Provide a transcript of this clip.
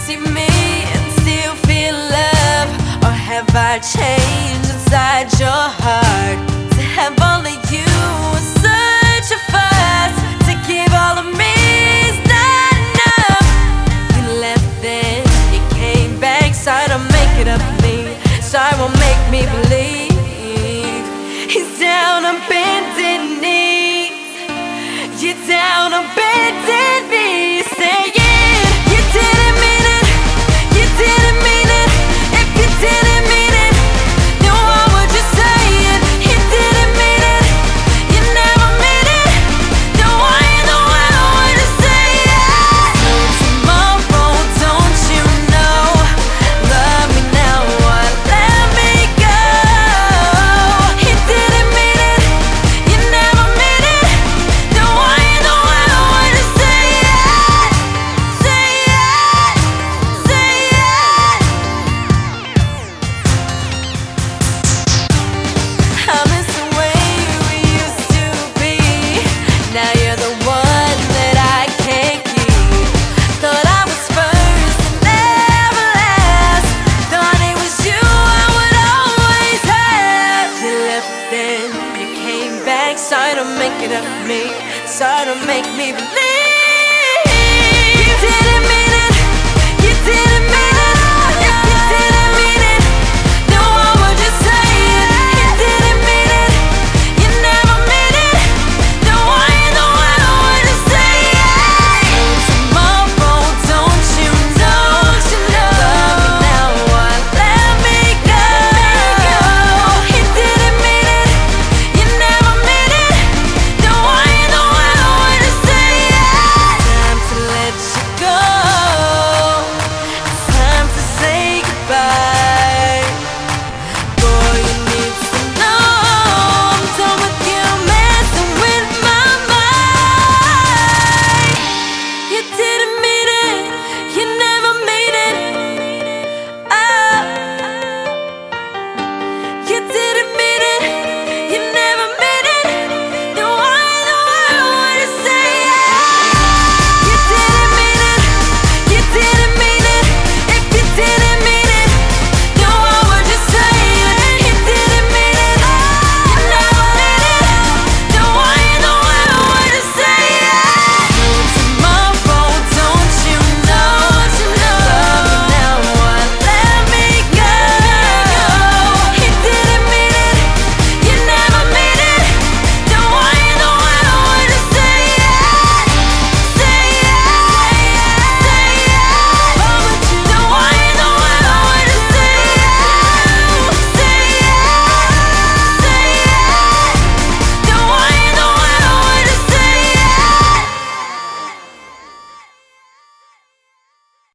see me and still feel love? Or have I changed inside your heart? To have all of you is such a fuss. To give all of me is not enough. You left then, you came back, sorry to make it up for me. Sorry won't make me believe. He's down on bended knees. You're down on bended knees, saying you didn't mean it. You didn't mean it. If you didn't mean it, then why would you say it? You didn't mean it. You never mean it. Then why would you say it? So tomorrow, don't you know? Love me now or let me go. You didn't mean it. You never mean it. Then why would you say it? Say it. Say it. I miss the way we used to be. Now you're the one that I can't keep. Thought I was first and never last. Thought it was you I would always have. You left then, you came back. Sorry to make it up for me. Sorry to make me believe.